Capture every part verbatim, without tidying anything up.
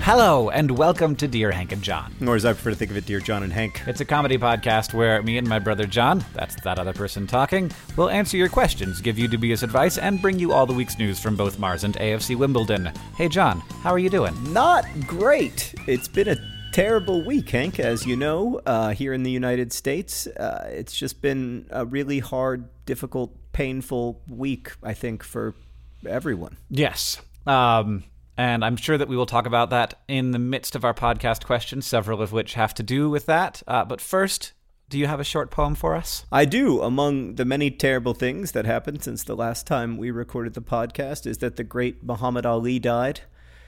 Hello, and welcome to Dear Hank and John. Or as I prefer to think of it, Dear John and Hank. It's a comedy podcast where me and my brother John, that's that other person talking, will answer your questions, give you dubious advice, and bring you all the week's news from both Mars and A F C Wimbledon. Hey John, how are you doing? Not great. It's been a terrible week, Hank, as you know, uh, here in the United States. Uh, it's just been a really hard, difficult, painful week, I think, for everyone. Yes. Um... And I'm sure that we will talk about that in the midst of our podcast questions, several of which have to do with that. Uh, but first, do you have a short poem for us? I do. Among the many terrible things that happened since the last time we recorded the podcast is that the great Muhammad Ali died,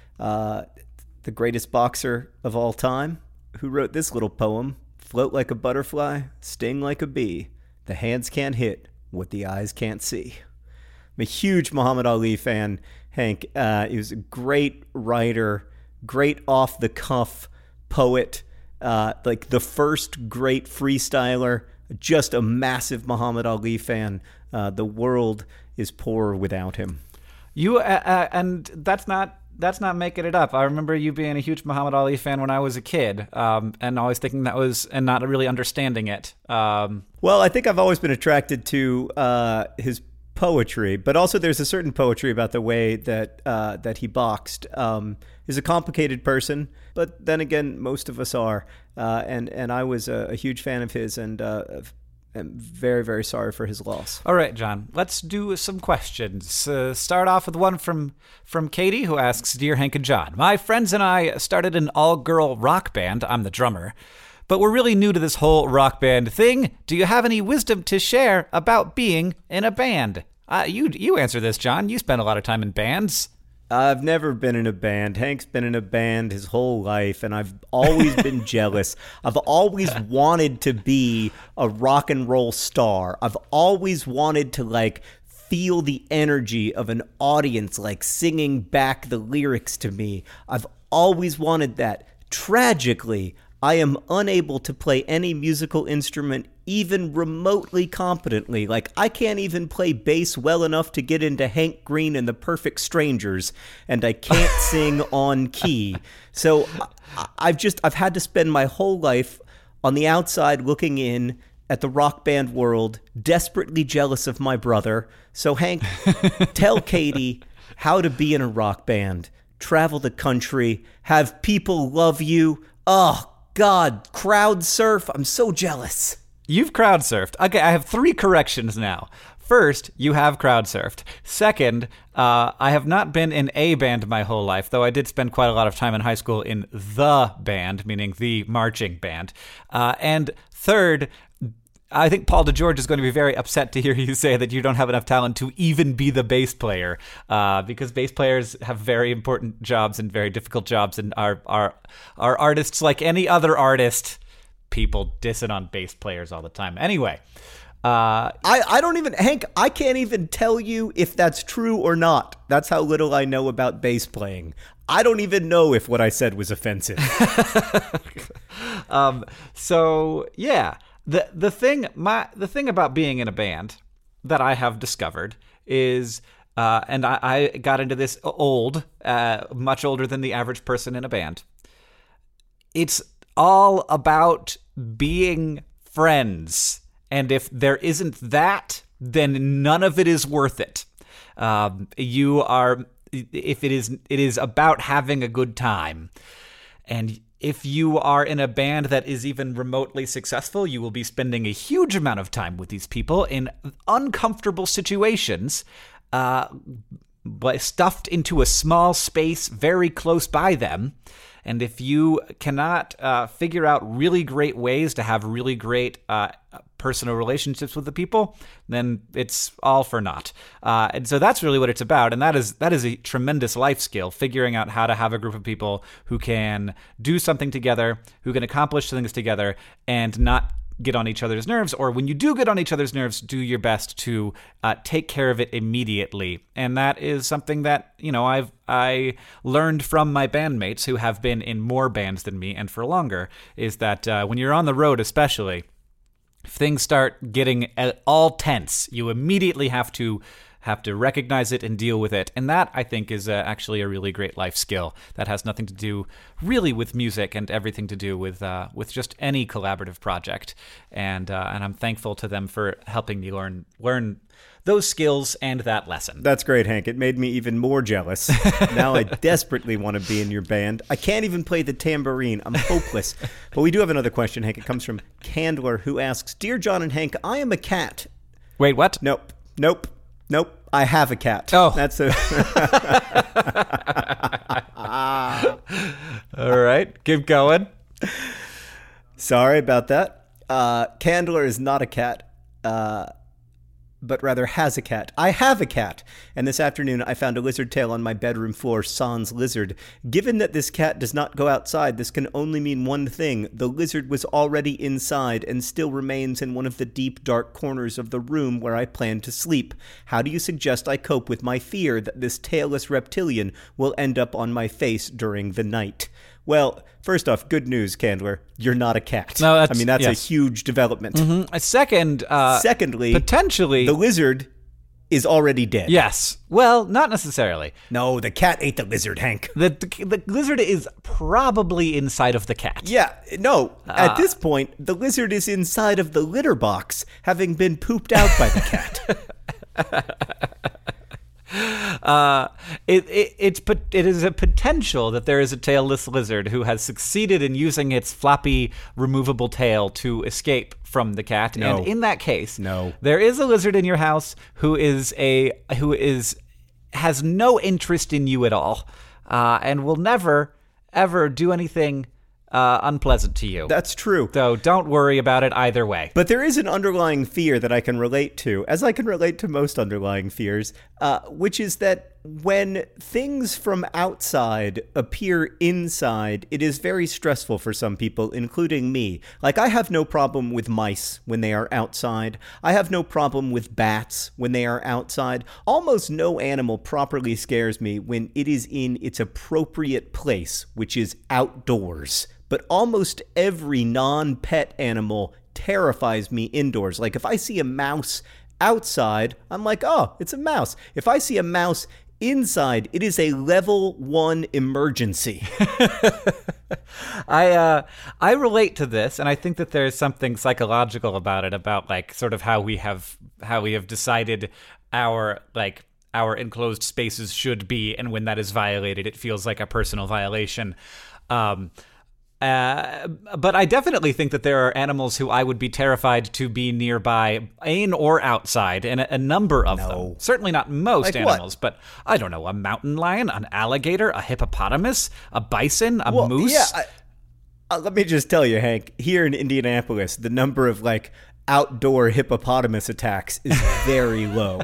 uh, the greatest boxer of all time, who wrote this little poem: float like a butterfly, sting like a bee. The hands can't hit what the eyes can't see. I'm a huge Muhammad Ali fan, Hank. Uh, he was a great writer, great off-the-cuff poet, uh, like the first great freestyler, just a massive Muhammad Ali fan. Uh, the world is poor without him. You uh, uh, and that's not that's not making it up. I remember you being a huge Muhammad Ali fan when I was a kid, um, and always thinking that was and not really understanding it. Um, well, I think I've always been attracted to uh, his poetry, but also there's a certain poetry about the way that uh, that he boxed. Um, he's a complicated person, but then again, most of us are. Uh, and and I was a, a huge fan of his, and uh, am very very sorry for his loss. All right, John, let's do some questions. Uh, start off with one from from Katie, who asks, "Dear Hank and John, my friends and I started an all-girl rock band. I'm the drummer. But we're really new to this whole rock band thing. Do you have any wisdom to share about being in a band?" Uh, you you answer this, John. You spend a lot of time in bands. I've never been in a band. Hank's been in a band his whole life, and I've always been jealous. I've always wanted to be a rock and roll star. I've always wanted to, like, feel the energy of an audience, like, singing back the lyrics to me. I've always wanted that. Tragically, I am unable to play any musical instrument even remotely competently. Like, I can't even play bass well enough to get into Hank Green and the Perfect Strangers, and I can't sing on key. So I, I've just, I've had to spend my whole life on the outside looking in at the rock band world, desperately jealous of my brother. So Hank, tell Katie how to be in a rock band, travel the country, have people love you. Oh, God, crowd surf. I'm so jealous. You've crowd surfed. Okay, I have three corrections now. First, you have crowd surfed. Second, uh, I have not been in a band my whole life, though I did spend quite a lot of time in high school in the band, meaning the marching band. Uh, and third, I think Paul DeGeorge is going to be very upset to hear you say that you don't have enough talent to even be the bass player, uh, because bass players have very important jobs and very difficult jobs, and are are are artists like any other artist. People dissing on bass players all the time. Anyway, uh, I I don't even Hank. I can't even tell you if that's true or not. That's how little I know about bass playing. I don't even know if what I said was offensive. um. So yeah. The the thing my the thing about being in a band that I have discovered is, uh, and I, I got into this old, uh, much older than the average person in a band. It's all about being friends, and if there isn't that, then none of it is worth it. Um, you are if it is it is about having a good time, and if you are in a band that is even remotely successful, you will be spending a huge amount of time with these people in uncomfortable situations, uh, but stuffed into a small space very close by them. And if you cannot uh, figure out really great ways to have really great uh, personal relationships with the people, then it's all for naught. Uh, and so that's really what it's about. And that is that is a tremendous life skill, figuring out how to have a group of people who can do something together, who can accomplish things together, and not get on each other's nerves, or when you do get on each other's nerves, do your best to uh, take care of it immediately. And that is something that, you know, I've I learned from my bandmates who have been in more bands than me and for longer, is that uh, when you're on the road especially, if things start getting all tense, you immediately have to have to recognize it and deal with it. And that, I think, is uh, actually a really great life skill that has nothing to do really with music and everything to do with uh, with just any collaborative project. And uh, and I'm thankful to them for helping me learn learn those skills and that lesson. That's great, Hank. It made me even more jealous. Now I desperately want to be in your band. I can't even play the tambourine. I'm hopeless. But we do have another question, Hank. It comes from Candler, who asks, Dear John and Hank, I am a cat. Wait, what? Nope. Nope. Nope. I have a cat. Oh. That's a... All right. Keep going. Sorry about that. Uh, Candler is not a cat. Uh... but rather has a cat. I have a cat, and this afternoon I found a lizard tail on my bedroom floor, sans lizard. Given that this cat does not go outside, this can only mean one thing. The lizard was already inside and still remains in one of the deep, dark corners of the room where I plan to sleep. How do you suggest I cope with my fear that this tailless reptilian will end up on my face during the night? Well, first off, good news, Candler. You're not a cat. No, that's, I mean, that's yes. a huge development. Mm-hmm. A second, uh, Secondly, potentially, the lizard is already dead. Yes. Well, not necessarily. No, the cat ate the lizard, Hank. The, the the lizard is probably inside of the cat. Yeah, no. Uh, At this point, the lizard is inside of the litter box, having been pooped out by the cat. Uh, it, it it's it is a potential that there is a tailless lizard who has succeeded in using its floppy, removable tail to escape from the cat. No. And in that case, No. there is a lizard in your house who is a who is has no interest in you at all, uh, and will never ever do anything Uh, unpleasant to you. That's true. So don't worry about it either way. But there is an underlying fear that I can relate to, as I can relate to most underlying fears, uh, which is that when things from outside appear inside, it is very stressful for some people, including me. Like, I have no problem with mice when they are outside. I have no problem with bats when they are outside. Almost no animal properly scares me when it is in its appropriate place, which is outdoors. But almost every non-pet animal terrifies me indoors. Like, if I see a mouse outside, I'm like, oh, it's a mouse. If I see a mouse inside, it is a level one emergency. I uh, I relate to this, and I think that there's something psychological about it, about like sort of how we have how we have decided our like our enclosed spaces should be, and when that is violated, it feels like a personal violation. Um, Uh, but I definitely think that there are animals who I would be terrified to be nearby, in or outside, and a, a number of No. them. Certainly not most Like animals, but I don't know, a mountain lion, an alligator, a hippopotamus, a bison, a Well, moose. Yeah, I, uh, let me just tell you, Hank, here in Indianapolis, the number of, like, outdoor hippopotamus attacks is very low.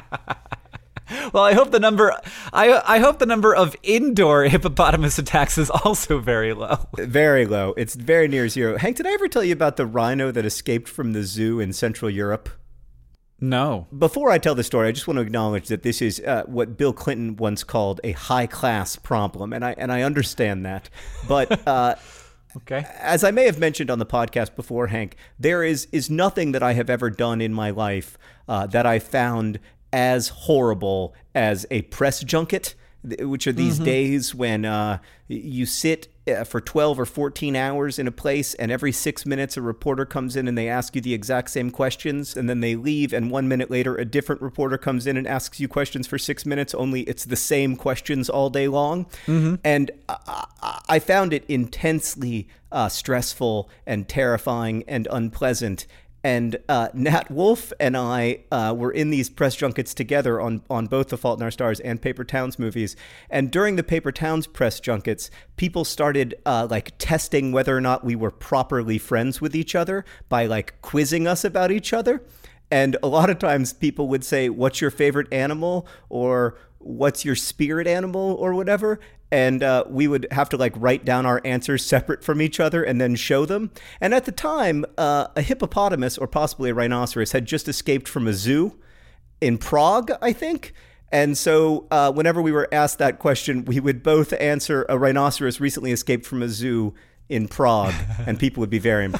Well, I hope the number I I hope the number of indoor hippopotamus attacks is also very low. Very low. It's very near zero. Hank, did I ever tell you about the rhino that escaped from the zoo in Central Europe? No. Before I tell the story, I just want to acknowledge that this is uh, what Bill Clinton once called a high-class problem, and I and I understand that. But uh, okay, as I may have mentioned on the podcast before, Hank, there is is nothing that I have ever done in my life uh, that I found as horrible as a press junket, which are these mm-hmm. days when uh, you sit for twelve or fourteen hours in a place, and every six minutes a reporter comes in and they ask you the exact same questions, and then they leave, and one minute later a different reporter comes in and asks you questions for six minutes, only it's the same questions all day long. Mm-hmm. And I, I found it intensely uh, stressful and terrifying and unpleasant. And uh, Nat Wolff and I uh, were in these press junkets together on, on both The Fault in Our Stars and Paper Towns movies. And during the Paper Towns press junkets, people started uh, like testing whether or not we were properly friends with each other by like quizzing us about each other. And a lot of times people would say, "What's your favorite animal?" or "What's your spirit animal?" or whatever. And uh, we would have to like write down our answers separate from each other and then show them. And at the time, uh, a hippopotamus or possibly a rhinoceros had just escaped from a zoo in Prague, I think. And so uh, whenever we were asked that question, we would both answer a rhinoceros recently escaped from a zoo in Prague, and people would be very impressed.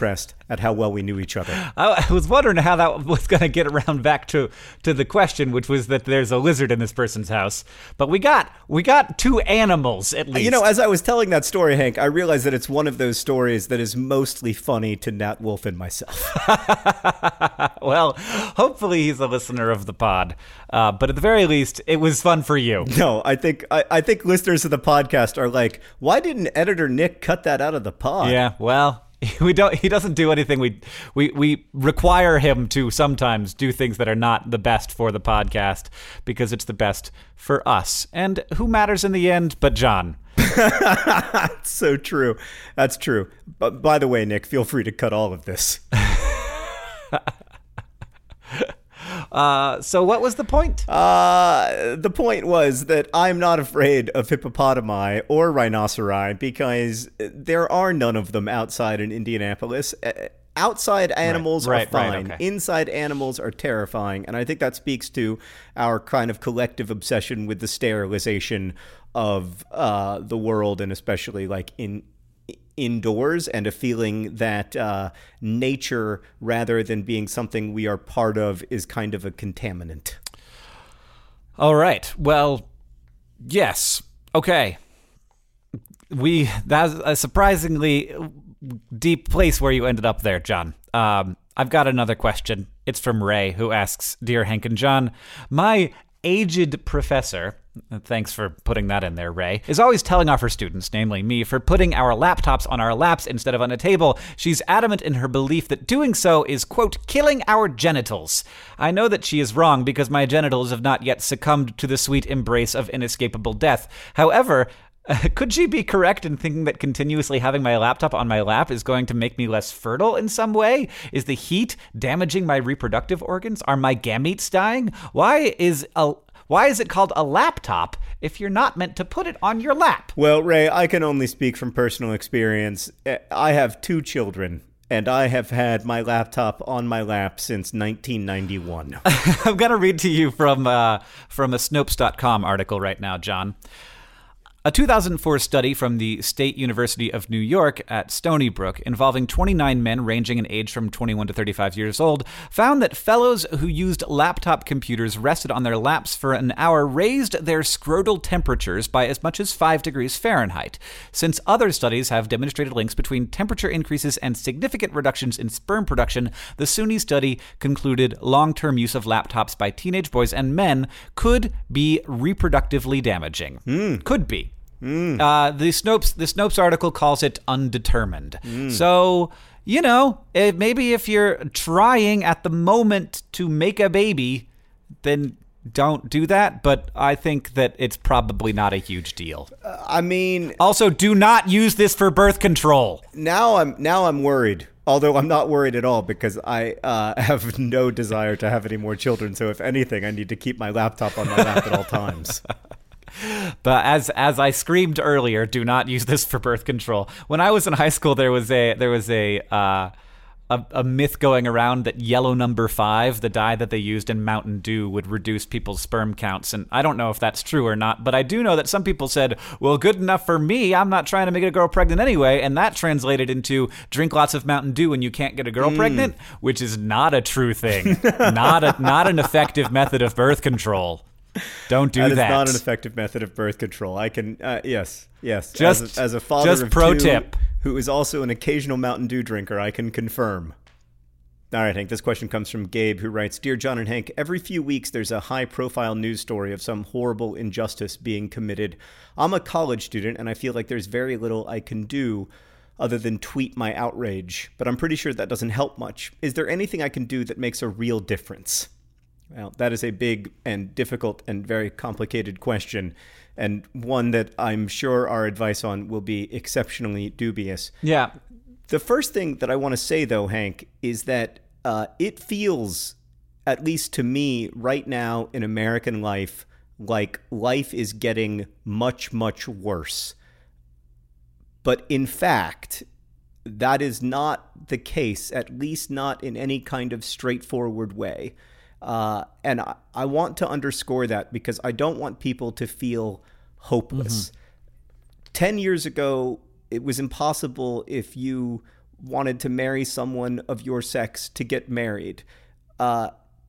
at how well we knew each other. I, I was wondering how that was going to get around back to, to the question, which was that there's a lizard in this person's house. But we got we got two animals, at least. You know, as I was telling that story, Hank, I realized that it's one of those stories that is mostly funny to Nat Wolff and myself. Well, hopefully he's a listener of the pod. Uh, but at the very least, it was fun for you. No, I think I, I think listeners of the podcast are like, why didn't editor Nick cut that out of the pod? Yeah, well... We don't. He doesn't do anything. We we we require him to sometimes do things that are not the best for the podcast because it's the best for us. And who matters in the end but John? That's so true. That's true. But by the way, Nick, feel free to cut all of this. Uh, so what was the point? Uh, the point was that I'm not afraid of hippopotami or rhinoceri because there are none of them outside in Indianapolis. Uh, outside animals right, are right, fine. right, okay. Inside animals are terrifying. And I think that speaks to our kind of collective obsession with the sterilization of uh, the world, and especially like in indoors, and a feeling that uh, nature, rather than being something we are part of, is kind of a contaminant. All right. Well, yes. Okay. We that's a surprisingly deep place where you ended up there, John. Um, I've got another question. It's from Ray, who asks, "Dear Hank and John, my aged professor," thanks for putting that in there, Ray, "is always telling off her students, namely me, for putting our laptops on our laps instead of on a table. She's adamant in her belief that doing so is, quote, killing our genitals. I know that she is wrong because my genitals have not yet succumbed to the sweet embrace of inescapable death. However, could she be correct in thinking that continuously having my laptop on my lap is going to make me less fertile in some way? Is the heat damaging my reproductive organs? Are my gametes dying? Why is a Why is it called a laptop if you're not meant to put it on your lap?" Well, Ray, I can only speak from personal experience. I have two children, and I have had my laptop on my lap since nineteen ninety-one. I'm going to read to you from uh, from a Snopes dot com article right now, John. A two thousand four study from the State University of New York at Stony Brook, involving twenty-nine men ranging in age from twenty-one to thirty-five years old, found that fellows who used laptop computers rested on their laps for an hour raised their scrotal temperatures by as much as five degrees Fahrenheit. Since other studies have demonstrated links between temperature increases and significant reductions in sperm production, the S U N Y study concluded long-term use of laptops by teenage boys and men could be reproductively damaging. Mm. Could be. Mm. Uh, the Snopes the Snopes article calls it undetermined. Mm. So, you know, if, maybe if you're trying at the moment to make a baby, then don't do that. But I think that it's probably not a huge deal. Uh, I mean, also, do not use this for birth control. Now I'm now I'm worried. Although I'm not worried at all because I uh, have no desire to have any more children. So if anything, I need to keep my laptop on my lap at all times. But as as I screamed earlier, do not use this for birth control. When I was in high school, there was a there was a uh, a, a myth going around that yellow number five, the dye that they used in Mountain Dew, would reduce people's sperm counts. And I don't know if that's true or not, but I do know that some people said, well, good enough for me. I'm not trying to make a girl pregnant anyway. And that translated into drink lots of Mountain Dew and you can't get a girl mm. pregnant, which is not a true thing. not a not an effective method of birth control. Don't do that. That is not an effective method of birth control. I can, uh, yes, yes. Just as a, as a father just of pro two, tip, who is also an occasional Mountain Dew drinker, I can confirm. All right, Hank, this question comes from Gabe, who writes, "Dear John and Hank, every few weeks there's a high-profile news story of some horrible injustice being committed. I'm a college student, and I feel like there's very little I can do other than tweet my outrage, but I'm pretty sure that doesn't help much. Is there anything I can do that makes a real difference?" Well, that is a big and difficult and very complicated question, and one that I'm sure our advice on will be exceptionally dubious. Yeah. The first thing that I want to say, though, Hank, is that uh, it feels, at least to me right now in American life, like life is getting much, much worse. But in fact, that is not the case, at least not in any kind of straightforward way. Uh, and I, I want to underscore that because I don't want people to feel hopeless. Mm-hmm. Ten years ago, it was impossible if you wanted to marry someone of your sex to get married, uh,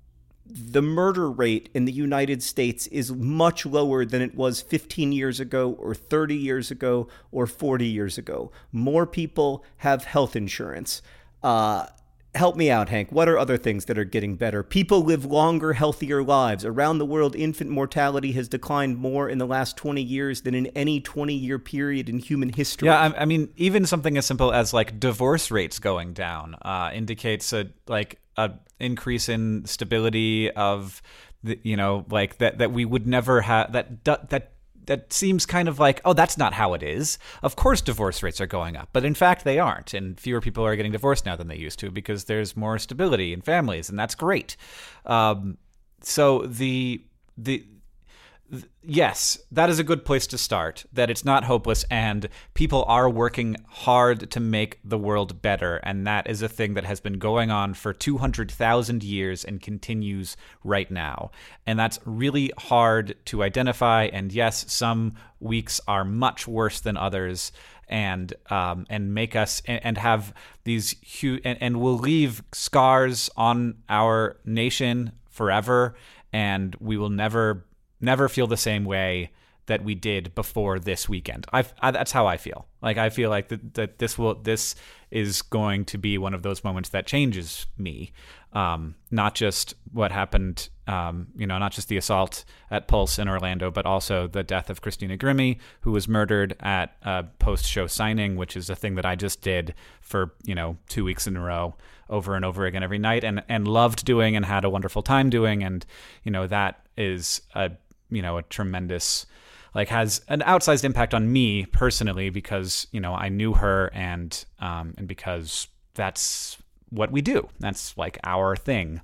the murder rate in the United States is much lower than it was fifteen years ago or thirty years ago or forty years ago. More people have health insurance. Uh, help me out, Hank. What are other things that are getting better? People live longer, healthier lives. Around the world, infant mortality has declined more in the last twenty years than in any twenty-year period in human history. Yeah, I, I mean, even something as simple as like divorce rates going down uh, indicates a like a increase in stability of the, you know, like that that we would never have that that. That seems kind of like, oh, that's not how it is. Of course divorce rates are going up, but in fact they aren't. And fewer people are getting divorced now than they used to because there's more stability in families, and that's great. Um, so the the th- yes, that is a good place to start, that it's not hopeless, and people are working hard to make the world better. And that is a thing that has been going on for two hundred thousand years and continues right now. And that's really hard to identify. And yes, some weeks are much worse than others, and um, and make us and, and have these huge and, and will leave scars on our nation forever. And we will never never feel the same way that we did before this weekend. I've, I, that's how I feel. Like, I feel like that, that this will, this is going to be one of those moments that changes me. Um, not just what happened, um, you know, not just the assault at Pulse in Orlando, but also the death of Christina Grimmie, who was murdered at a post-show signing, which is a thing that I just did for, you know, two weeks in a row, over and over again every night, and, and loved doing and had a wonderful time doing. And, you know, that is a, you know, a tremendous, like, has an outsized impact on me personally because, you know, I knew her, and um, and because that's what we do. That's like our thing,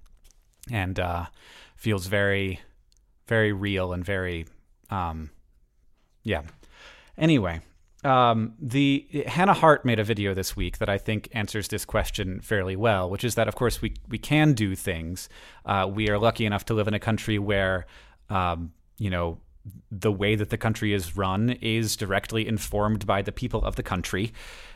and uh, feels very, very real and very, um, yeah. Anyway, um, the Hannah Hart made a video this week that I think answers this question fairly well, which is that, of course, we we can do things. Uh, we are lucky enough to live in a country where, um, you know, the way that the country is run is directly informed by the people of the country.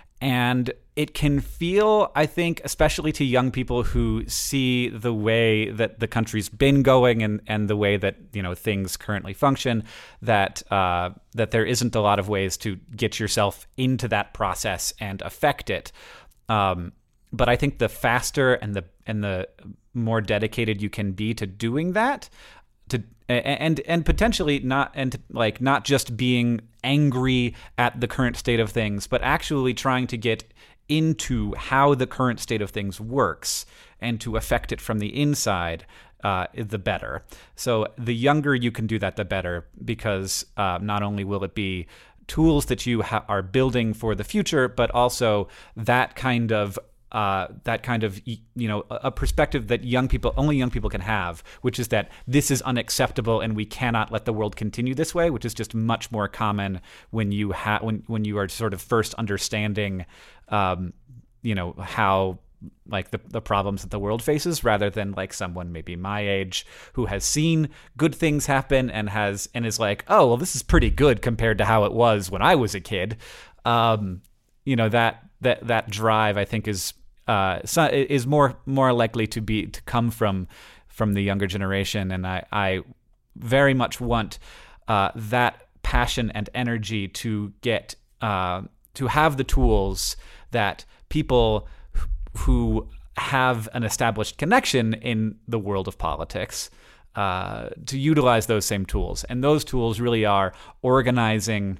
And it can feel, I think, especially to young people who see the way that the country's been going and, and the way that, you know, things currently function, that uh, that there isn't a lot of ways to get yourself into that process and affect it. Um, but I think the faster and the and the more dedicated you can be to doing that, to and and potentially not and like not just being angry at the current state of things, but actually trying to get into how the current state of things works and to affect it from the inside, uh, the better. So the younger you can do that, the better, because uh, not only will it be tools that you ha- are building for the future, but also that kind of Uh, that kind of, you know, a perspective that young people, only young people can have, which is that this is unacceptable and we cannot let the world continue this way, which is just much more common when you have when when you are sort of first understanding, um, you know, how like the the problems that the world faces, rather than like someone maybe my age who has seen good things happen and has and is like, oh, well, this is pretty good compared to how it was when I was a kid. Um, you know, that that that drive, I think, is. Uh, so is more more likely to be to come from from the younger generation, and I, I very much want uh, that passion and energy to get uh, to have the tools that people who have an established connection in the world of politics uh, to utilize those same tools, and those tools really are organizing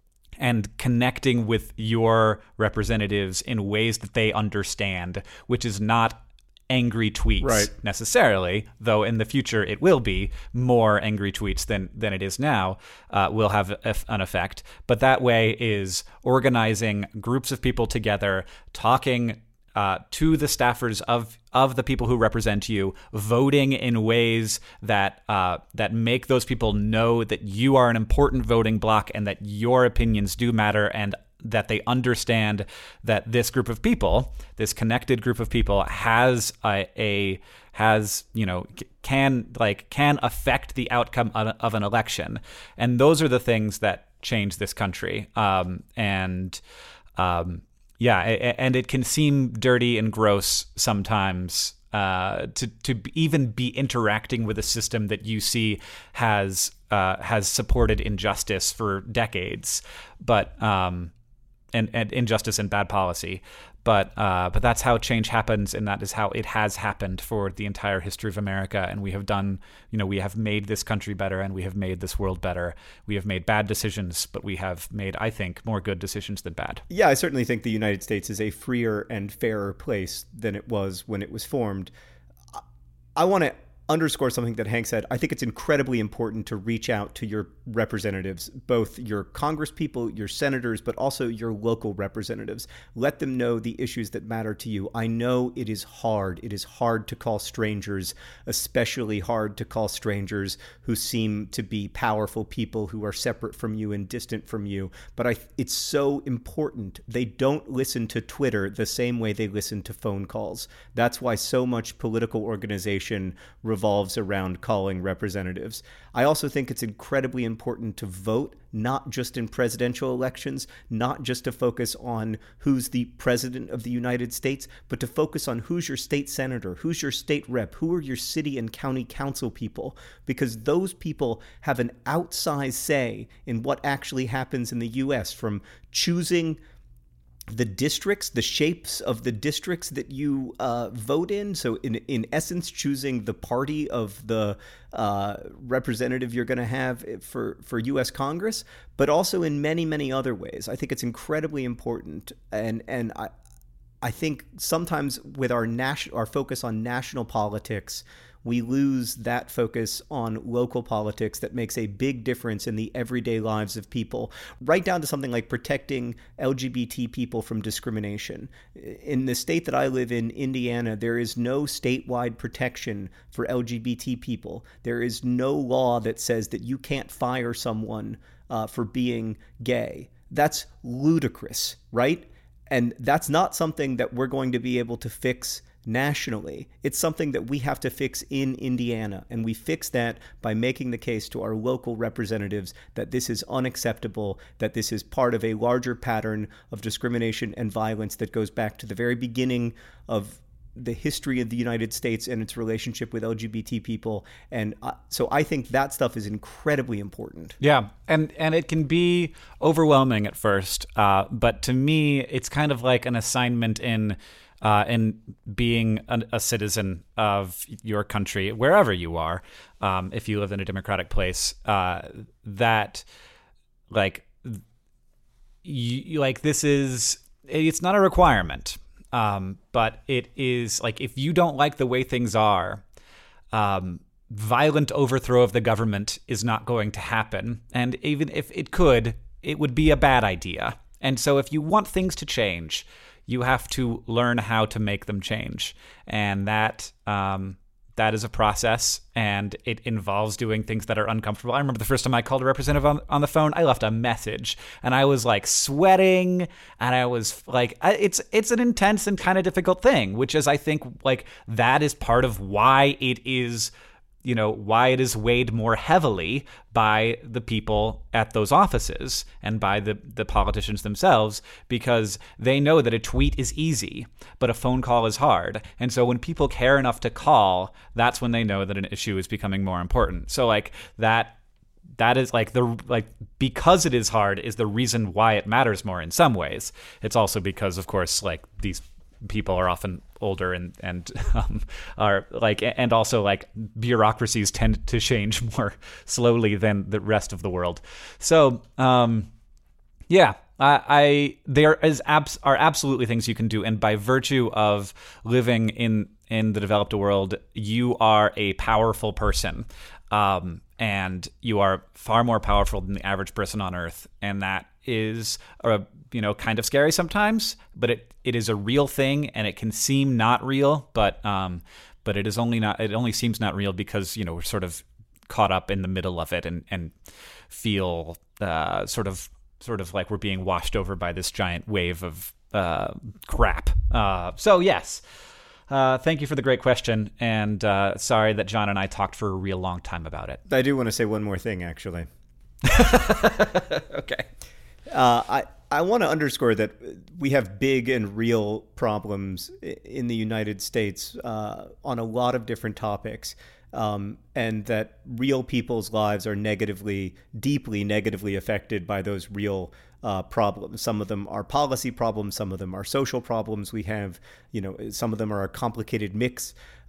and connecting with your representatives in ways that they understand, which is not angry tweets right. necessarily, though in the future it will be more angry tweets than than it is now, uh, will have a, an effect. But that way is organizing groups of people together, talking uh, to the staffers of of the people who represent you, voting in ways that uh, that make those people know that you are an important voting bloc and that your opinions do matter, and that they understand that this group of people, this connected group of people, has a, a has you know can like can affect the outcome of an election, and those are the things that change this country. Um, and um, Yeah, and it can seem dirty and gross sometimes uh, to to even be interacting with a system that you see has uh, has supported injustice for decades, but um, and, and injustice and bad policy. But uh, but that's how change happens, and that is how it has happened for the entire history of America. And we have done, you know, we have made this country better, and we have made this world better. We have made bad decisions, but we have made, I think, more good decisions than bad. Yeah, I certainly think the United States is a freer and fairer place than it was when it was formed. I want to underscore something that Hank said. I think it's incredibly important to reach out to your representatives, both your congresspeople, your senators, but also your local representatives. Let them know the issues that matter to you. I know it is hard. It is hard to call strangers, especially hard to call strangers who seem to be powerful people who are separate from you and distant from you. But I, it's so important. They don't listen to Twitter the same way they listen to phone calls. That's why so much political organization revolves around calling representatives. I also think it's incredibly important to vote, not just in presidential elections, not just to focus on who's the president of the United States, but to focus on who's your state senator, who's your state rep, who are your city and county council people, because those people have an outsized say in what actually happens in the U S, from choosing the districts, the shapes of the districts that you uh, vote in. So in in essence, choosing the party of the uh, representative you're going to have for, for U S Congress, but also in many, many other ways. I think it's incredibly important. And and I I think sometimes with our national our focus on national politics, we lose that focus on local politics that makes a big difference in the everyday lives of people, right down to something like protecting L G B T people from discrimination. In the state that I live in, Indiana, there is no statewide protection for L G B T people. There is no law that says that you can't fire someone uh, for being gay. That's ludicrous, right? And that's not something that we're going to be able to fix nationally. It's something that we have to fix in Indiana, and we fix that by making the case to our local representatives that this is unacceptable, that this is part of a larger pattern of discrimination and violence that goes back to the very beginning of the history of the United States and its relationship with L G B T people. And uh, so I think that stuff is incredibly important. Yeah, and and it can be overwhelming at first, uh, but to me, it's kind of like an assignment in Uh, in being a, a citizen of your country, wherever you are, um, if you live in a democratic place, uh, that like you, like this is, it's not a requirement, um, but it is like, if you don't like the way things are, um, violent overthrow of the government is not going to happen. And even if it could, it would be a bad idea. And so if you want things to change, you have to learn how to make them change. And that um, that is a process, and it involves doing things that are uncomfortable. I remember the first time I called a representative on, on the phone, I left a message, and I was like sweating, and I was like, I, it's it's an intense and kind of difficult thing, which is, I think, like, that is part of why it is, you know, why it is weighed more heavily by the people at those offices and by the, the politicians themselves, because they know that a tweet is easy, but a phone call is hard. And so when people care enough to call, that's when they know that an issue is becoming more important. So like that, that is like the, like, because it is hard is the reason why it matters more in some ways. It's also because, of course, like, these people are often older and and um, are like, and also like bureaucracies tend to change more slowly than the rest of the world. So um, yeah, I, I there is abs- are absolutely things you can do, and by virtue of living in in the developed world, you are a powerful person, um, and you are far more powerful than the average person on Earth, and that is a you know kind of scary sometimes, but it it is a real thing, and it can seem not real, but um but it is only not it only seems not real because you know we're sort of caught up in the middle of it and and feel uh sort of sort of like we're being washed over by this giant wave of uh crap. Uh so yes. Uh, thank you for the great question, and uh, sorry that John and I talked for a real long time about it. I do want to say one more thing, actually. Okay. Uh, I I want to underscore that we have big and real problems in the United States uh, on a lot of different topics. Um, and that real people's lives are negatively, deeply negatively affected by those real uh, problems. Some of them are policy problems. Some of them are social problems. We have, you know, some of them are a complicated mix.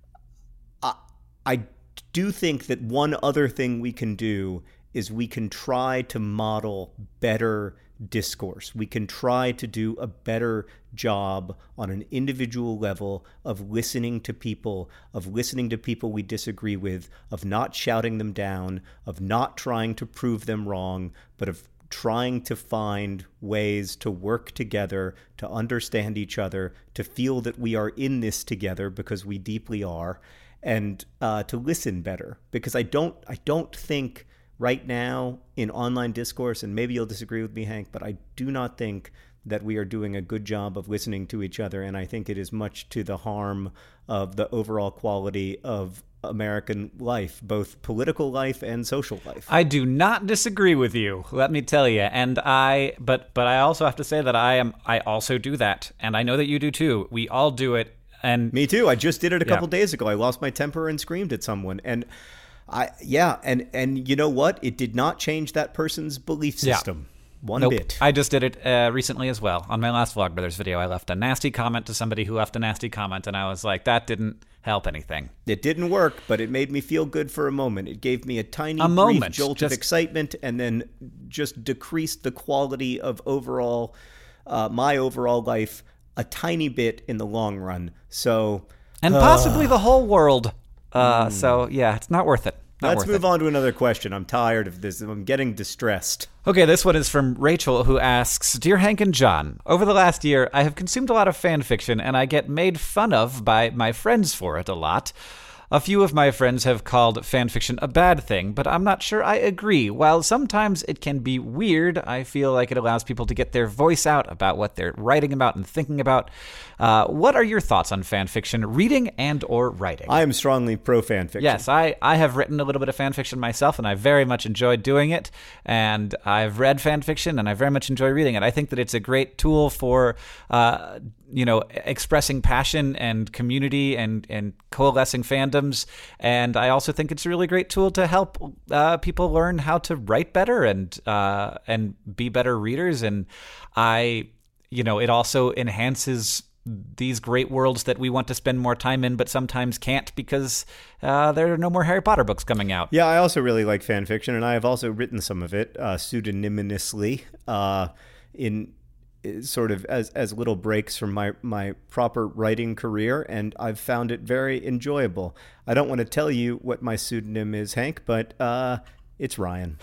I, I do think that one other thing we can do is we can try to model better discourse. We can try to do a better job on an individual level of listening to people, of listening to people we disagree with, of not shouting them down, of not trying to prove them wrong, but of trying to find ways to work together, to understand each other, to feel that we are in this together because we deeply are, and uh, to listen better. Because I don't, I don't think right now in online discourse, and maybe you'll disagree with me, Hank, but I do not think that we are doing a good job of listening to each other. And I think it is much to the harm of the overall quality of American life, both political life and social life. I do not disagree with you, let me tell you. And I, but but I also have to say that I am, I also do that. And I know that you do too. We all do it. And me too. I just did it a couple yeah. days ago. I lost my temper and screamed at someone. And I, yeah, and, and you know what? It did not change that person's belief system yeah. one nope. bit. I just did it uh, recently as well. On my last Vlogbrothers video, I left a nasty comment to somebody who left a nasty comment, and I was like, that didn't help anything. It didn't work, but it made me feel good for a moment. It gave me a tiny a brief moment, jolt just... of excitement, and then just decreased the quality of overall, uh, my overall life a tiny bit in the long run. So, and uh, possibly the whole world. Uh, mm. So yeah, it's not worth it. Not Let's move it. on to another question. I'm tired of this. I'm getting distressed. Okay, this one is from Rachel, who asks, Dear Hank and John, over the last year, I have consumed a lot of fan fiction, and I get made fun of by my friends for it a lot. A few of my friends have called fanfiction a bad thing, but I'm not sure I agree. While sometimes it can be weird, I feel like it allows people to get their voice out about what they're writing about and thinking about. Uh, what are your thoughts on fanfiction, reading and or writing? I am strongly pro fanfiction. Yes, I, I have written a little bit of fanfiction myself, and I very much enjoyed doing it. And I've read fanfiction, and I very much enjoy reading it. I think that it's a great tool for uh, you know, expressing passion and community and, and coalescing fandoms. And I also think it's a really great tool to help uh, people learn how to write better and uh, and be better readers. And I, you know, it also enhances these great worlds that we want to spend more time in, but sometimes can't because uh, there are no more Harry Potter books coming out. Yeah, I also really like fan fiction, and I have also written some of it uh, pseudonymously uh, in sort of as as little breaks from my, my proper writing career, and I've found it very enjoyable. I don't want to tell you what my pseudonym is, Hank, but uh, it's Ryan.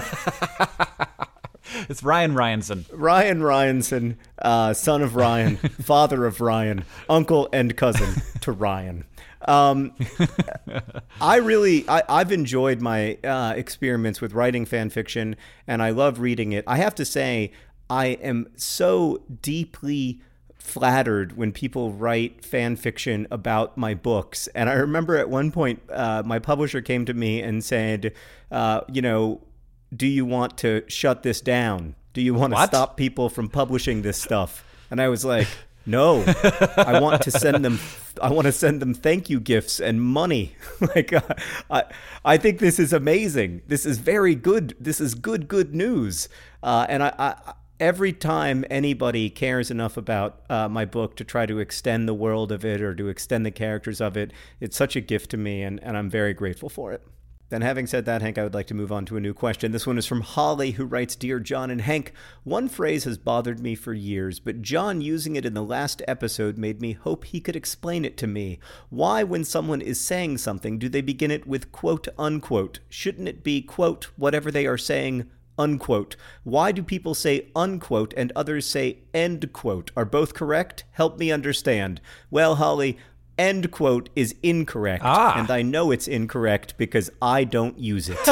It's Ryan Ryanson. Ryan Ryanson, uh, son of Ryan, father of Ryan, uncle and cousin to Ryan. Um, I really, I, I've enjoyed my uh, experiments with writing fan fiction, and I love reading it. I have to say, I am so deeply flattered when people write fan fiction about my books. And I remember at one point, uh, my publisher came to me and said, uh, you know, do you want to shut this down? Do you want to what? stop people from publishing this stuff? And I was like, no, I want to send them, I want to send them thank you gifts and money. like, uh, I, I think this is amazing. This is very good. This is good, good news. Uh, and I, I Every time anybody cares enough about uh, my book to try to extend the world of it or to extend the characters of it, it's such a gift to me, and, and I'm very grateful for it. Then having said that, Hank, I would like to move on to a new question. This one is from Holly, who writes, Dear John and Hank, one phrase has bothered me for years, but John using it in the last episode made me hope he could explain it to me. Why, when someone is saying something, do they begin it with quote, unquote? Shouldn't it be, quote, whatever they are saying, unquote? Why do people say unquote and others say end quote? Are both correct? Help me understand. Well, Holly, end quote is incorrect. Ah. And I know it's incorrect because I don't use it.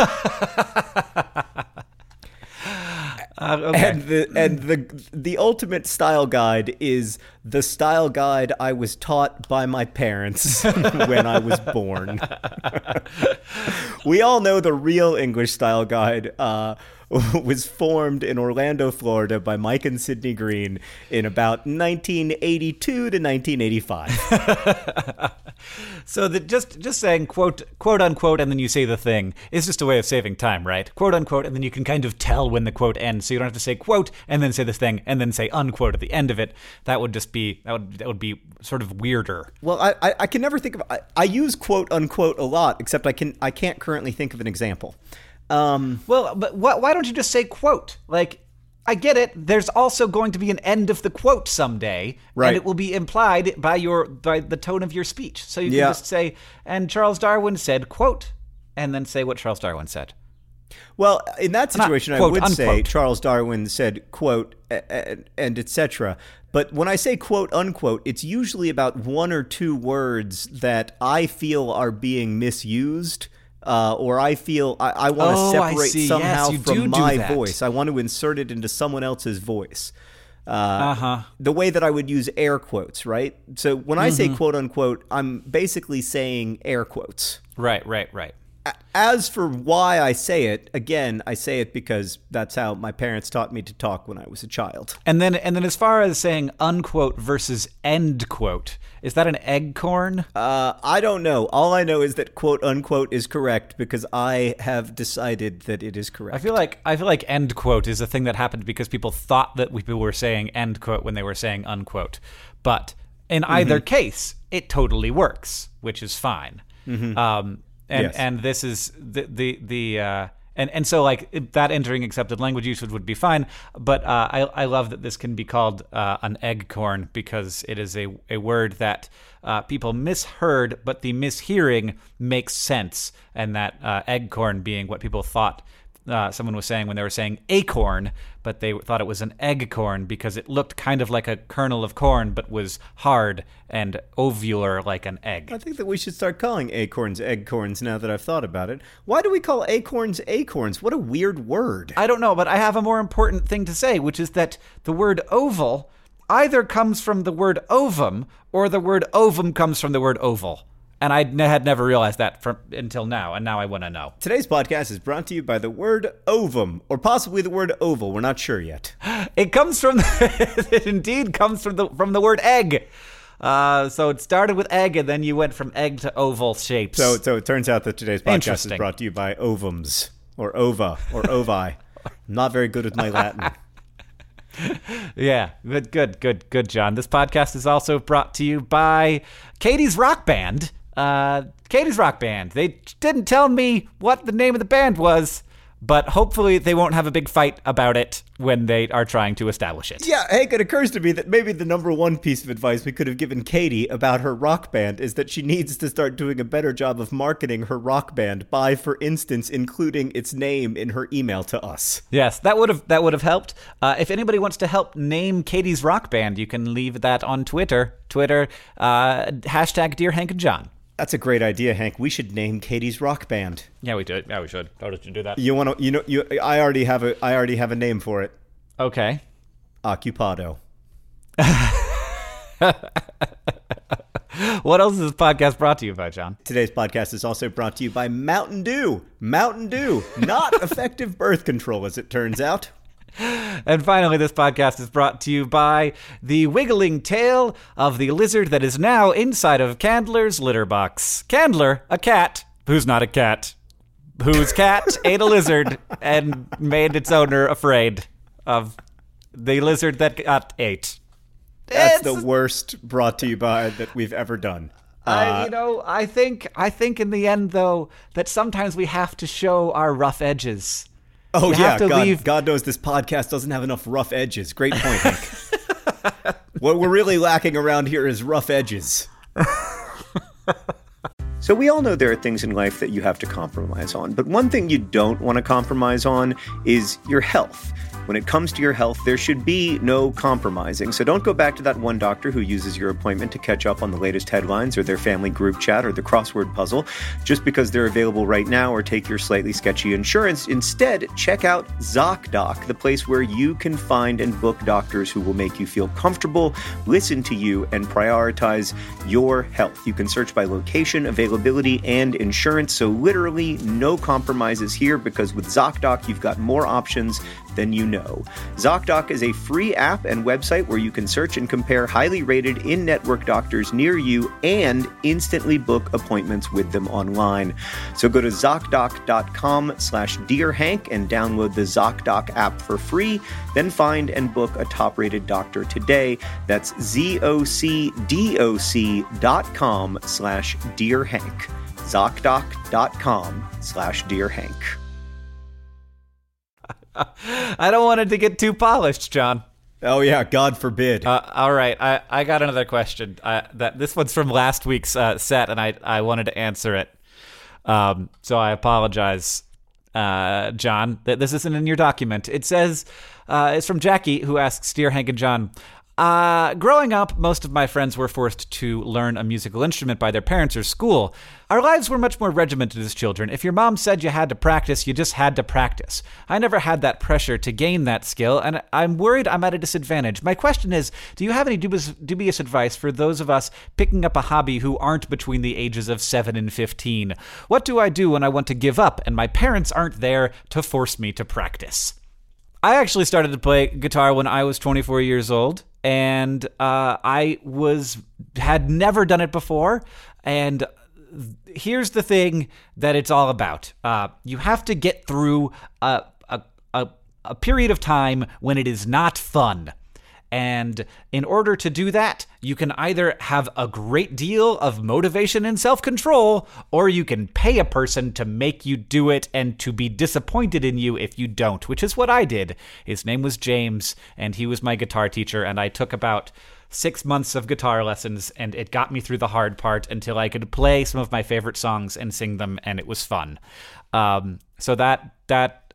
Uh, okay. And the and the the ultimate style guide is the style guide I was taught by my parents when I was born. We all know the real English style guide, uh, was formed in Orlando, Florida by Mike and Sidney Green in about nineteen eighty-two to nineteen eighty-five. So that just just saying quote quote unquote and then you say the thing is just a way of saving time, right? Quote unquote, and then you can kind of tell when the quote ends, so you don't have to say quote and then say this thing and then say unquote at the end of it. That would just be that would that would be sort of weirder. Well, I I, I can never think of I, I use quote unquote a lot, except I can I can't currently think of an example. Um, well, but wh- why don't you just say quote? Like, I get it. There's also going to be an end of the quote someday, right. And it will be implied by your by the tone of your speech. So you can yeah. just say, and Charles Darwin said, quote, and then say what Charles Darwin said. Well, in that situation, Not, quote, I would unquote. say Charles Darwin said, quote, and, and et cetera. But when I say quote, unquote, it's usually about one or two words that I feel are being misused. Uh, or I feel I, I want to oh, separate I see. somehow yes, from do my do voice. I want to insert it into someone else's voice. Uh, uh-huh. The way that I would use air quotes, right? So when I mm-hmm. say quote unquote, I'm basically saying air quotes. Right, right, right. As for why I say it, again, I say it because that's how my parents taught me to talk when I was a child. And then and then as far as saying unquote versus end quote, is that an eggcorn? Uh, I don't know. All I know is that quote unquote is correct because I have decided that it is correct. I feel like I feel like end quote is a thing that happened because people thought that people were saying end quote when they were saying unquote. But in mm-hmm. either case, it totally works, which is fine. Mm-hmm. Um, and yes. and this is the the the uh, and and so like that entering accepted language usage would be fine. But uh, I I love that this can be called uh, an eggcorn because it is a a word that uh, people misheard, but the mishearing makes sense, and that uh, eggcorn being what people thought. Uh, someone was saying when they were saying acorn, but they thought it was an eggcorn because it looked kind of like a kernel of corn, but was hard and ovular like an egg. I think that we should start calling acorns eggcorns now that I've thought about it. Why do we call acorns acorns? What a weird word. I don't know, but I have a more important thing to say, which is that the word oval either comes from the word ovum or the word ovum comes from the word oval. And I had never realized that from, until now, and now I want to know. Today's podcast is brought to you by the word ovum, or possibly the word oval. We're not sure yet. It comes from, the, it indeed comes from the from the word egg. Uh, so it started with egg, and then you went from egg to oval shapes. So, so it turns out that today's podcast is brought to you by ovums, or ova, or ovi. I'm not very good at my Latin. Yeah, good, good, good, good, John. This podcast is also brought to you by Katie's Rock Band. Uh, Katie's Rock Band. They didn't tell me what the name of the band was, but hopefully they won't have a big fight about it when they are trying to establish it. Yeah, Hank, it occurs to me that maybe the number one piece of advice we could have given Katie about her rock band is that she needs to start doing a better job of marketing her rock band by, for instance, including its name in her email to us. Yes, that would have that would have helped. Uh, if anybody wants to help name Katie's Rock Band, you can leave that on Twitter. Twitter, uh, hashtag Dear Hank and John. That's a great idea, Hank. We should name Katie's rock band. Yeah, we do. Yeah, we should. Totally should do that. You want to? You know, you. I already have a. I already have a name for it. Okay. Occupado. What else is this podcast brought to you by, John? Today's podcast is also brought to you by Mountain Dew. Mountain Dew, not effective birth control, as it turns out. And finally, this podcast is brought to you by the wiggling tail of the lizard that is now inside of Candler's litter box. Candler, a cat who's not a cat, whose cat ate a lizard and made its owner afraid of the lizard that got ate. That's It's, the worst brought to you by that we've ever done. I, Uh, you know, I think, I think in the end, though, that sometimes we have to show our rough edges. oh, you yeah, have to God, leave- God knows this podcast doesn't have enough rough edges. Great point, Hank. What we're really lacking around here is rough edges. So we all know there are things in life that you have to compromise on, but one thing you don't want to compromise on is your health. When it comes to your health, there should be no compromising. So don't go back to that one doctor who uses your appointment to catch up on the latest headlines or their family group chat or the crossword puzzle just because they're available right now, or take your slightly sketchy insurance. Instead, check out ZocDoc, the place where you can find and book doctors who will make you feel comfortable, listen to you, and prioritize your health. You can search by location, availability, and insurance. So literally no compromises here, because with ZocDoc, you've got more options than you know. ZocDoc is a free app and website where you can search and compare highly rated in-network doctors near you and instantly book appointments with them online. So go to ZocDoc.com slash DearHank and download the ZocDoc app for free. Then find and book a top-rated doctor today. That's Z-O-C-D-O-C dot com slash DearHank. ZocDoc.com slash DearHank. I don't want it to get too polished, John. Oh, yeah, God forbid. Uh, all right, I, I got another question. Uh, that This one's from last week's uh, set, and I, I wanted to answer it. Um, so I apologize, uh, John, that this isn't in your document. It says, uh, it's from Jackie, who asks, Dear Hank and John, Uh, growing up, most of my friends were forced to learn a musical instrument by their parents or school. Our lives were much more regimented as children. If your mom said you had to practice, you just had to practice. I never had that pressure to gain that skill, and I'm worried I'm at a disadvantage. My question is, do you have any dubious, dubious advice for those of us picking up a hobby who aren't between the ages of seven and fifteen? What do I do when I want to give up and my parents aren't there to force me to practice? I actually started to play guitar when I was twenty-four years old. And uh, I was had never done it before. And here's the thing that it's all about. Uh, you have to get through a, a, a, a period of time when it is not fun. And in order to do that, you can either have a great deal of motivation and self-control, or you can pay a person to make you do it and to be disappointed in you if you don't, which is what I did. His name was James, and he was my guitar teacher, and I took about six months of guitar lessons, and it got me through the hard part until I could play some of my favorite songs and sing them, and it was fun. Um, so that, that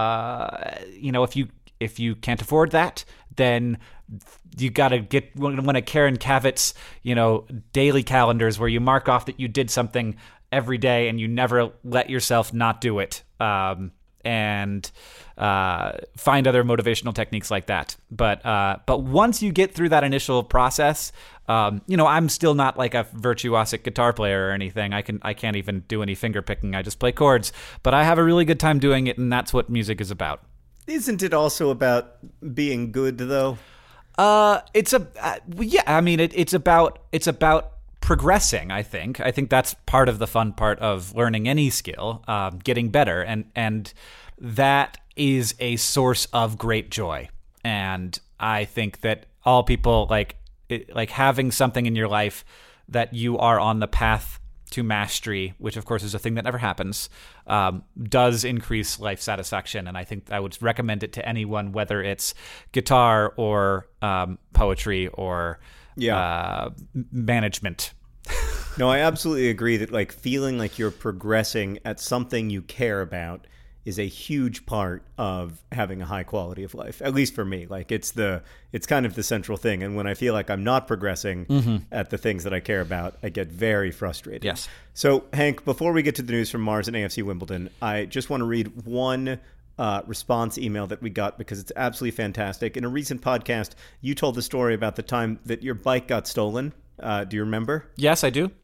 uh, you know, if you if you can't afford that, then you got to get one of Karen Cavitt's, you know, daily calendars where you mark off that you did something every day and you never let yourself not do it. Um, and uh, find other motivational techniques like that. But uh, but once you get through that initial process, um, you know, I'm still not like a virtuosic guitar player or anything. I can I can't even do any finger picking. I just play chords. But I have a really good time doing it, and that's what music is about. Isn't it also about being good, though? Uh, it's a uh, yeah. I mean, it, it's about it's about progressing. I think. I think that's part of the fun part of learning any skill, uh, getting better, and and that is a source of great joy. And I think that all people like it, like having something in your life that you are on the path to mastery, which of course is a thing that never happens, um, does increase life satisfaction. And I think I would recommend it to anyone, whether it's guitar or um, poetry or yeah. uh, management. No, I absolutely agree that like feeling like you're progressing at something you care about is a huge part of having a high quality of life, at least for me. Like it's the it's kind of the central thing. And when I feel like I'm not progressing mm-hmm. at the things that I care about, I get very frustrated. Yes. So, Hank, before we get to the news from Mars and A F C Wimbledon, I just want to read one uh, response email that we got because it's absolutely fantastic. In a recent podcast, you told the story about the time that your bike got stolen. Uh, do you remember? Yes, I do.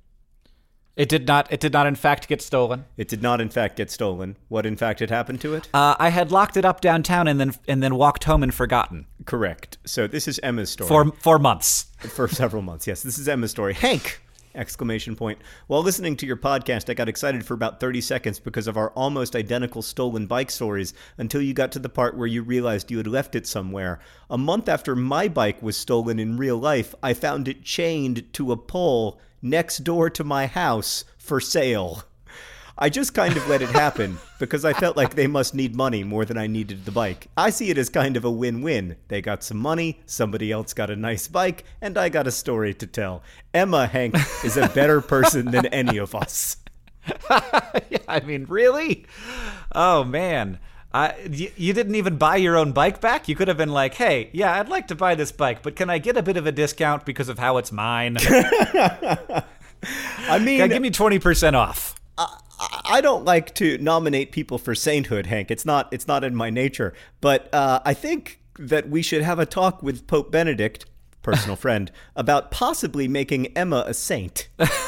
It did not. It did not, in fact, get stolen. It did not, in fact, get stolen. What, in fact, had happened to it? Uh, I had locked it up downtown and then and then walked home and forgotten. Correct. So this is Emma's story. For four months. For several months. Yes, this is Emma's story. Hank! Exclamation point. While listening to your podcast, I got excited for about thirty seconds because of our almost identical stolen bike stories until you got to the part where you realized you had left it somewhere. A month after my bike was stolen in real life, I found it chained to a pole next door to my house for sale. I just kind of let it happen because I felt like they must need money more than I needed the bike. I see it as kind of a win-win. They got some money, somebody else got a nice bike, and I got a story to tell. Emma, Hank, is a better person than any of us. Yeah, I mean, really? Oh, man. I, you, you didn't even buy your own bike back? You could have been like, hey, yeah, I'd like to buy this bike, but can I get a bit of a discount because of how it's mine? I mean, yeah, give me twenty percent off. I, I don't like to nominate people for sainthood, Hank. It's not it's not in my nature. But uh, I think that we should have a talk with Pope Benedict, personal friend, about possibly making Emma a saint.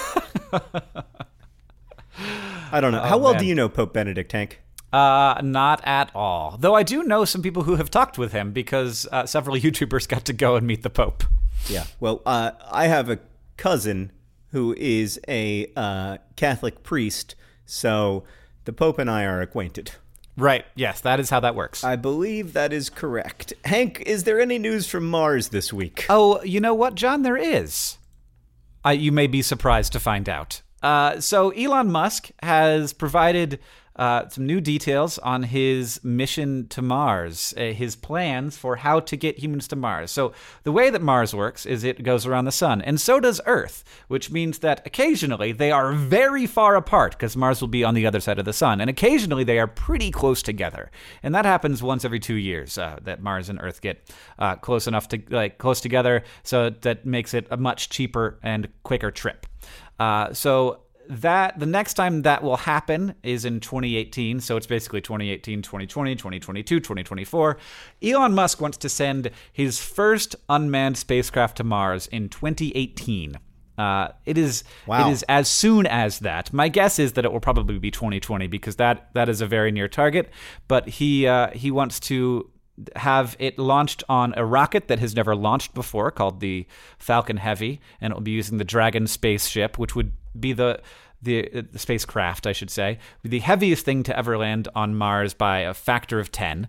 I don't know. Oh, How well man. do you know Pope Benedict, Hank? Uh, not at all. Though I do know some people who have talked with him because uh, several YouTubers got to go and meet the Pope. Yeah. Well, uh, I have a cousin who is a uh, Catholic priest, so the Pope and I are acquainted. Right. Yes, that is how that works. I believe that is correct. Hank, is there any news from Mars this week? Oh, you know what, John? There is. I, you may be surprised to find out. Uh, so Elon Musk has provided uh, some new details on his mission to Mars, uh, his plans for how to get humans to Mars. So the way that Mars works is it goes around the sun, and so does Earth, which means that occasionally they are very far apart because Mars will be on the other side of the sun, and occasionally they are pretty close together. And that happens once every two years, uh, that Mars and Earth get uh, close enough to like close together, so that makes it a much cheaper and quicker trip. Uh, so that the next time that will happen is in twenty eighteen. So it's basically twenty eighteen, twenty twenty, twenty twenty-two, twenty twenty-four. Elon Musk wants to send his first unmanned spacecraft to Mars in twenty eighteen. Uh, it is Wow. it is as soon as that. My guess is that it will probably be twenty twenty because that that is a very near target. But he uh, he wants to have it launched on a rocket that has never launched before, called the Falcon Heavy, and it will be using the Dragon spaceship, which would be the the, the spacecraft, I should say, the heaviest thing to ever land on Mars by a factor of ten.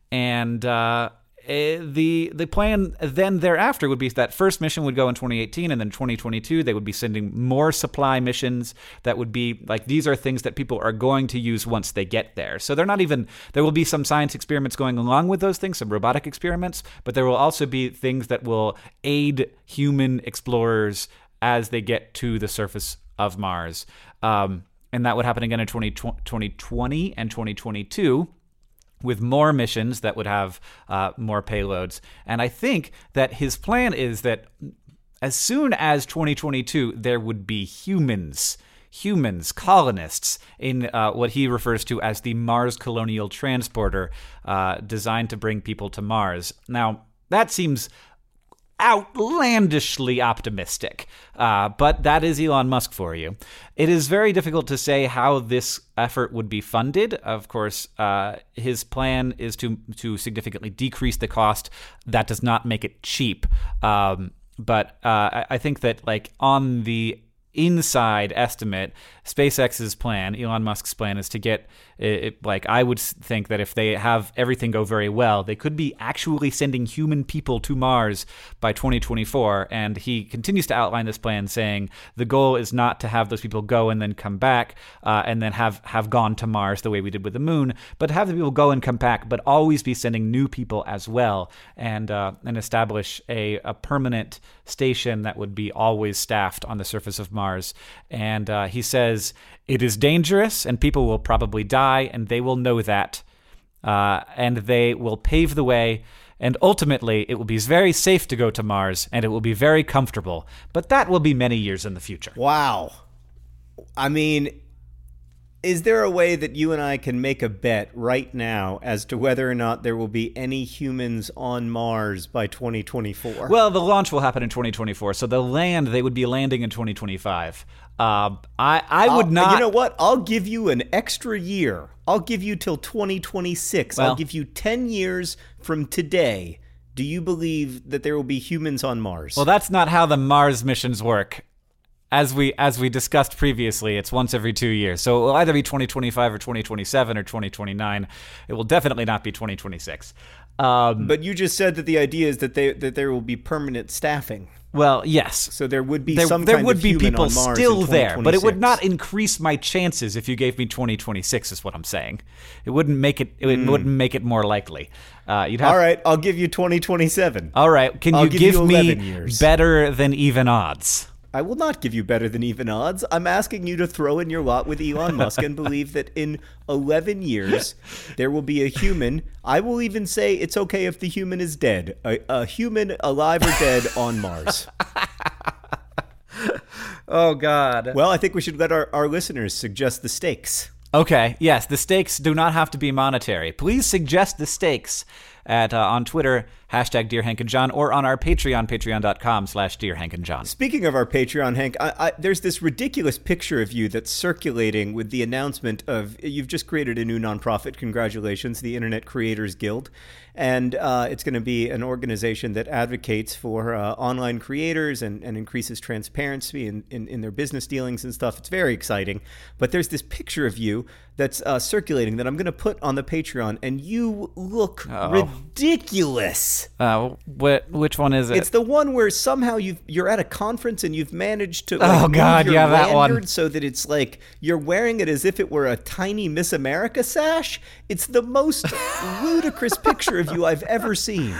And uh, eh, the the plan then thereafter would be that first mission would go in twenty eighteen, and then twenty twenty-two they would be sending more supply missions that would be like, these are things that people are going to use once they get there. So they're not even, there will be some science experiments going along with those things, some robotic experiments, but there will also be things that will aid human explorers as they get to the surface of Mars. Um, and that would happen again in twenty twenty and twenty twenty-two, with more missions that would have uh, more payloads. And I think that his plan is that as soon as twenty twenty-two, there would be humans, humans, colonists, in uh, what he refers to as the Mars Colonial Transporter, uh, designed to bring people to Mars. Now, that seems outlandishly optimistic, uh, but that is Elon Musk for you. It is very difficult to say how this effort would be funded. Of course, uh, his plan is to to significantly decrease the cost. That does not make it cheap, um, but uh, I, I think that like on the inside estimate, SpaceX's plan, Elon Musk's plan, is to get it, it, like, I would think that if they have everything go very well, they could be actually sending human people to Mars by twenty twenty-four. And he continues to outline this plan, saying the goal is not to have those people go and then come back uh, and then have, have gone to Mars the way we did with the moon, but have the people go and come back, but always be sending new people as well, and uh, and establish a, a permanent station that would be always staffed on the surface of Mars. And uh, he says it is dangerous and people will probably die, and they will know that, uh, and they will pave the way, and ultimately it will be very safe to go to Mars, and it will be very comfortable, but that will be many years in the future. Wow. I mean, is there a way that you and I can make a bet right now as to whether or not there will be any humans on Mars by twenty twenty-four? Well, the launch will happen in twenty twenty-four, so the land, they would be landing in twenty twenty-five. Uh, I, I would I'll, not... You know what? I'll give you an extra year. I'll give you till twenty twenty-six. Well, I'll give you ten years from today. Do you believe that there will be humans on Mars? Well, that's not how the Mars missions work. As we as we discussed previously, it's once every two years. So it will either be twenty twenty-five or twenty twenty-seven or twenty twenty-nine. It will definitely not be twenty twenty-six. Um, but you just said that the idea is that they that there will be permanent staffing. Well, yes. So there would be there, some there kind would of be human people on Mars still in there, but it would twenty twenty-six. not increase my chances if you gave me twenty twenty-six. Is what I'm saying. It wouldn't make it. It Mm. wouldn't make it more likely. Uh, you'd have. All right, I'll give you twenty twenty-seven. All right. Can I'll you give give, you me eleven years. better than even odds? I will not give you better than even odds. I'm asking you to throw in your lot with Elon Musk and believe that in eleven years, there will be a human. I will even say it's okay if the human is dead. A, a human, alive or dead, on Mars. Oh, God. Well, I think we should let our, our listeners suggest the stakes. Okay, yes, the stakes do not have to be monetary. Please suggest the stakes at uh, on Twitter, hashtag Dear Hank and John, or on our Patreon, patreon.com slash Dear Hank and John. Speaking of our Patreon, Hank, I, I, there's this ridiculous picture of you that's circulating with the announcement of you've just created a new nonprofit. Congratulations, the Internet Creators Guild. And uh, it's going to be an organization that advocates for uh, online creators and, and increases transparency in, in, in their business dealings and stuff. It's very exciting. But there's this picture of you that's uh, circulating that I'm going to put on the Patreon, and you look Oh. ridiculous. Uh, wh- which one is it? It's the one where somehow you've, you're at a conference and you've managed to Oh, like, move God, your yeah, that one. lanyard so that it's like you're wearing it as if it were a tiny Miss America sash. It's the most ludicrous picture of you I've ever seen.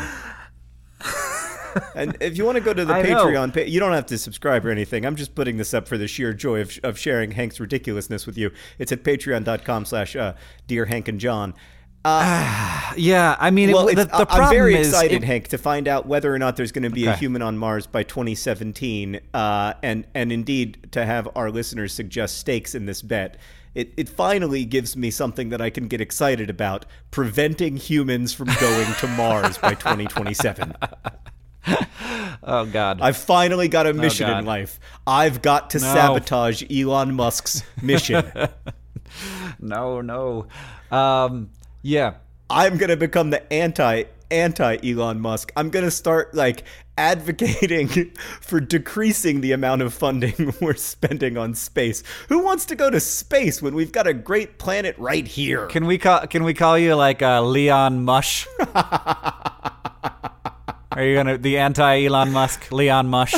And if you want to go to the I know. Patreon page, you don't have to subscribe or anything. I'm just putting this up for the sheer joy of, of sharing Hank's ridiculousness with you. It's at patreon.com slash uh, Dear Hank and John. yeah, I mean, Well, it, the, it's, the I'm problem very is... excited, it- Hank, to find out whether or not there's going to be a Okay. human on Mars by twenty seventeen, uh, and and indeed to have our listeners suggest stakes in this bet. It it finally gives me something that I can get excited about: preventing humans from going to Mars by twenty twenty-seven. Oh, God. I've finally got a mission God. in life. I've got to No. sabotage Elon Musk's mission. No, no. Um, yeah. I'm going to become the anti anti Elon Musk. I'm going to start like advocating for decreasing the amount of funding we're spending on space. Who wants to go to space when we've got a great planet right here? Can we call Can we call you like uh, Leon Mush? Are you gonna the anti Elon Musk Leon Mush?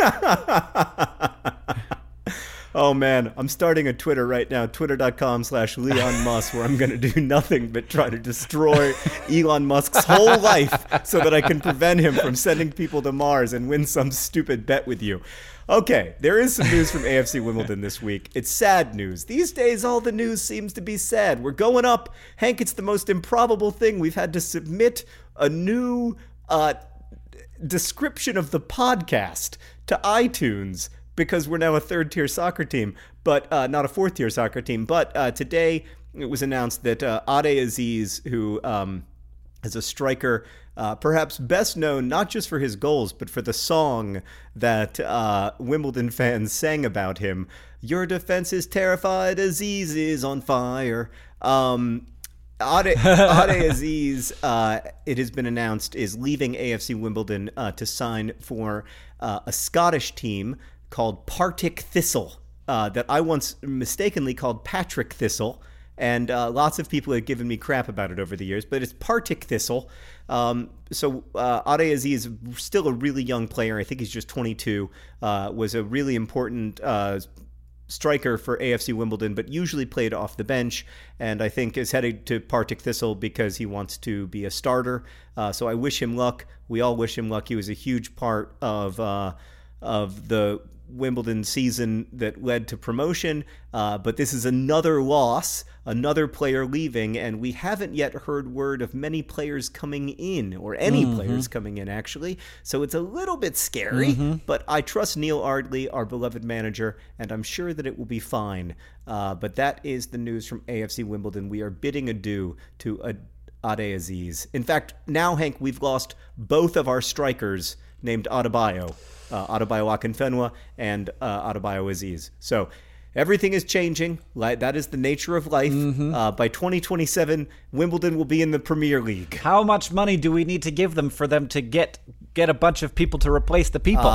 Oh man, I'm starting a Twitter right now, twitter.com slash Leon Musk, where I'm going to do nothing but try to destroy Elon Musk's whole life so that I can prevent him from sending people to Mars and win some stupid bet with you. Okay, there is some news from A F C Wimbledon this week. It's sad news. These days, all the news seems to be sad. We're going up. Hank, it's the most improbable thing. We've had to submit a new uh, description of the podcast to iTunes because we're now a third-tier soccer team, but uh, not a fourth-tier soccer team. But uh, today it was announced that uh, Ade Aziz, who um, is a striker, uh, perhaps best known not just for his goals, but for the song that uh, Wimbledon fans sang about him, "Your defense is terrified, Aziz is on fire." Um, Ade, Ade Aziz, uh, it has been announced, is leaving A F C Wimbledon uh, to sign for uh, a Scottish team called Partick Thistle, uh, that I once mistakenly called Patrick Thistle, and uh, lots of people have given me crap about it over the years, but it's Partick Thistle. Um, so uh, Ade Aziz is still a really young player. I think he's just twenty-two, uh, was a really important uh, striker for A F C Wimbledon, but usually played off the bench, and I think is headed to Partick Thistle because he wants to be a starter. Uh, so I wish him luck. We all wish him luck. He was a huge part of uh, of the Wimbledon season that led to promotion, uh, but this is another loss, another player leaving, and we haven't yet heard word of many players coming in, or any mm-hmm. players coming in, actually. So it's a little bit scary, mm-hmm. but I trust Neil Ardley, our beloved manager, and I'm sure that it will be fine. Uh, but that is the news from A F C Wimbledon. We are bidding adieu to Ade Aziz. In fact, now, Hank, we've lost both of our strikers named Adebayo. Uh, Adebayo Akinfenwa and uh, Adebayo Aziz. So everything is changing. That is the nature of life. Mm-hmm. Uh, by twenty twenty-seven, Wimbledon will be in the Premier League. How much money do we need to give them for them to get get a bunch of people to replace the people?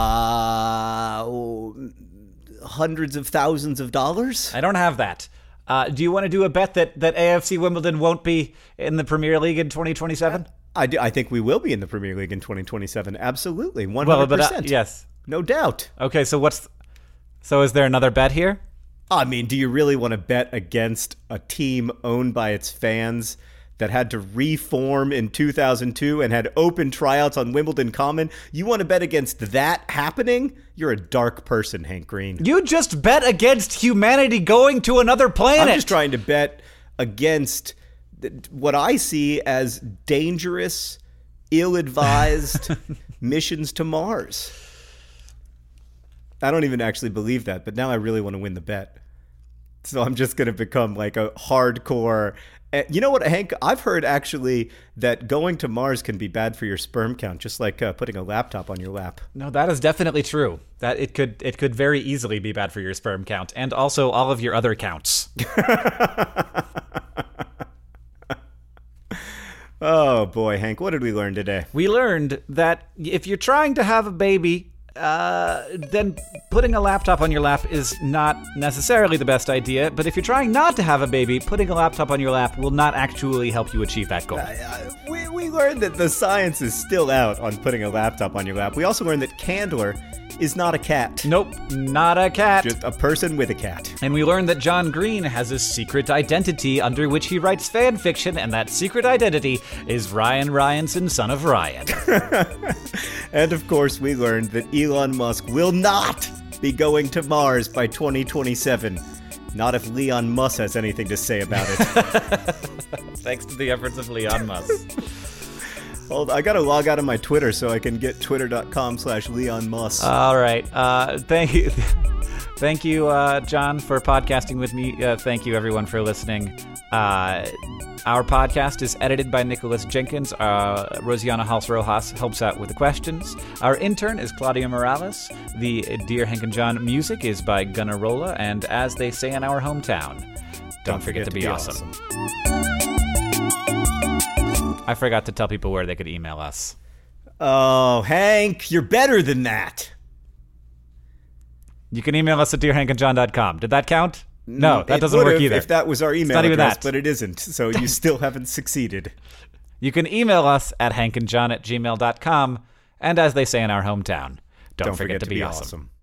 Uh, oh, hundreds of thousands of dollars? I don't have that. Uh, do you want to do a bet that, that A F C Wimbledon won't be in the Premier League in twenty twenty-seven? I, do, I think we will be in the Premier League in twenty twenty-seven. Absolutely. one hundred percent. Well, but, uh, yes. No doubt. Okay, so what's so is there another bet here? I mean, do you really want to bet against a team owned by its fans that had to reform in two thousand two and had open tryouts on Wimbledon Common. You want to bet against that happening? You're a dark person, Hank Green. You just bet against humanity going to another planet. I'm just trying to bet against what I see as dangerous, ill-advised missions to Mars. I don't even actually believe that, but now I really want to win the bet. So I'm just going to become like a hardcore... You know what, Hank? I've heard actually that going to Mars can be bad for your sperm count, just like uh, putting a laptop on your lap. No, that is definitely true. That it could it could very easily be bad for your sperm count and also all of your other counts. Oh boy, Hank, what did we learn today? We learned that if you're trying to have a baby, uh, then putting a laptop on your lap is not necessarily the best idea. But if you're trying not to have a baby, putting a laptop on your lap will not actually help you achieve that goal. Uh, uh, we, we learned that the science is still out on putting a laptop on your lap. We also learned that Candler is not a cat. Nope, not a cat. Just a person with a cat. And we learned that John Green has a secret identity under which he writes fan fiction, and that secret identity is Ryan Ryanson, son of Ryan. And of course, we learned that Elon Musk will not be going to Mars by twenty twenty-seven. Not if Leon Musk has anything to say about it. Thanks to the efforts of Leon Musk. Hold, I gotta log out of my Twitter so I can get twitter.com slash Leon Musk. All right. Uh, thank you. Thank you, uh, John, for podcasting with me. Uh, thank you, everyone, for listening. Uh, our podcast is edited by Nicholas Jenkins. Uh, Rosiana Hals Rojas helps out with the questions. Our intern is Claudia Morales. The Dear Hank and John music is by Gunnarola. And as they say in our hometown, don't, don't forget, forget to be, to be awesome. awesome. I forgot to tell people where they could email us. Oh, Hank, you're better than that. You can email us at dear hank and john dot com. Did that count? No, that it doesn't work either. If that was our email address, that. But it isn't, so you still haven't succeeded. You can email us at hank and john at gmail dot com, and as they say in our hometown, don't, don't forget, forget to, to be, be awesome. awesome.